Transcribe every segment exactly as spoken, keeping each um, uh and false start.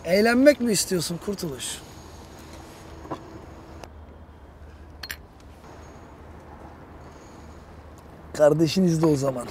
Eğlenmek mi istiyorsun Kurtuluş? Kardeşin izle o zaman.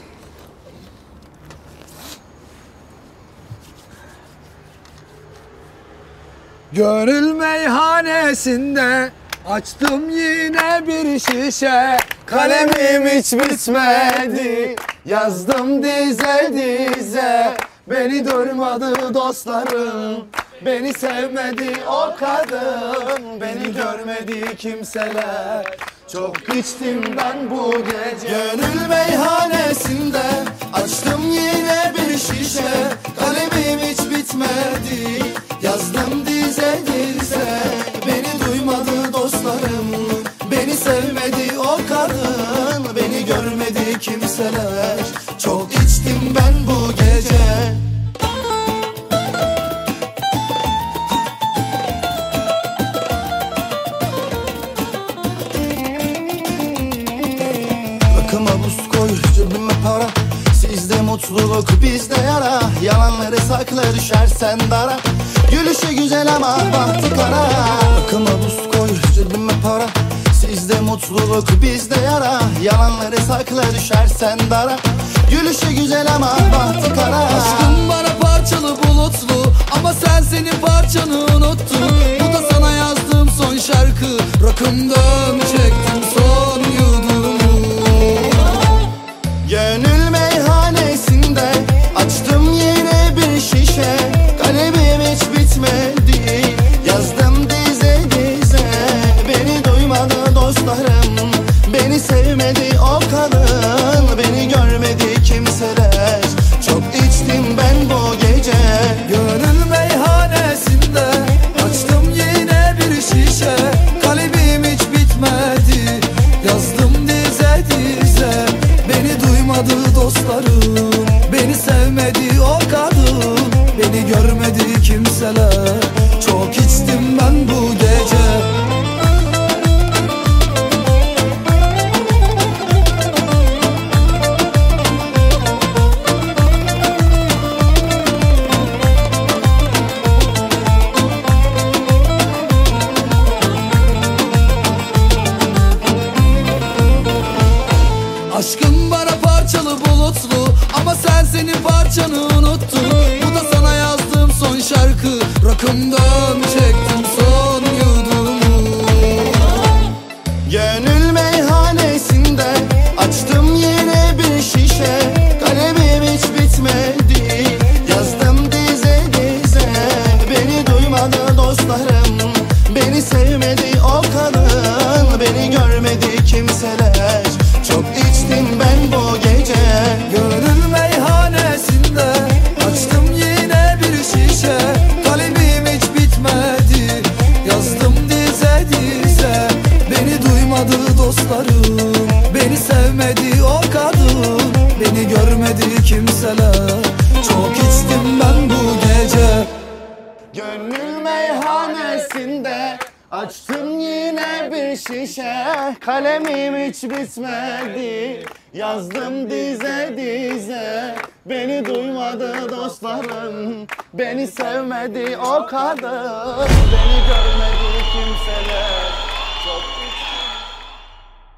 Gönül meyhanesinde açtım yine bir şişe. Kalemim hiç bitmedi, yazdım dize dize. Beni durmadı dostlarım, beni sevmedi o kadın. Beni görmedi kimseler, çok içtim ben bu gece. Gönül meyhanesinde açtım yine bir şişe. Kalemim hiç bitmedi, yazdım dize dize. Beni duymadı dostlarım, beni sevmedi o kadın. Beni görmedi kimseler, çok içtim ben bu gece. Rakıma buz koy, cebime para. Sizde mutluluk, bizde yara. Yalanları sakla, düşersen dara. Gülüşü güzel ama bahtı kara. Rakıma buz koy, cebime para. Sizde mutluluk, bizde yara. Yalanları sakla, düşersen dara. Gülüşü güzel ama bahtı kara. Aşkım bana parçalı bulutlu, ama sen senin parçanı unuttun. Bu da sana yazdığım son şarkı. Rakımdan çektim son yudumu. Gönül meyhanesinde açtım yine bir şişe. Kalemim hiç bitmedi, yazdım dize dize. Beni duymadı dostlarım, beni sevmedi o kadın. Beni görmedi kimseler, çok içtim ben bu gece. Gönül meyhanesinde açtım yine bir şişe. Kalemim hiç bitmedi, yazdım dize dize. Beni duymadı dostlarım, beni sevmedi o kadın. Beni görmedi kimseler, çok içtim ben bu gece. Aşkım bana parçalı bulutlu, ama sen senin parçanı unuttun. Bu da sana yazdığım son şarkı. Rakımdan çektim son yudumu. Gönül meyhanesinde açtım yine bir şişe. Kalemim hiç bitmedi, yazdım dize dize. Beni duymadı dostlarım, beni sevmedi o kadın. Beni görmedi kimseler, çok içtim ben bu gece. Gönül meyhanesinde açtım yine bir şişe. Kalemim hiç bitmedi, yazdım dize dize. Beni duymadı dostlarım, beni sevmedi o kadın. Beni görmedi kimseler, çok içtim ben bu gece. Gönül meyhanesinde açtım yine bir şişe. Kalemim hiç bitmedi, yazdım dize dize. Beni duymadı dostlarım, beni sevmedi o kadın. Beni görmedi kimseler.